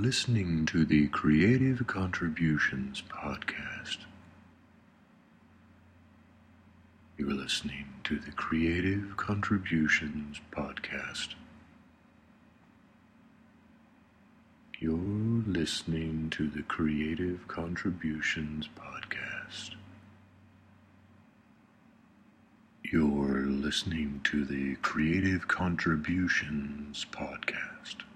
listening to the Creative Contributions Podcast. You're listening to the Creative Contributions Podcast. You're listening to the Creative Contributions Podcast. You're listening to the Creative Contributions Podcast.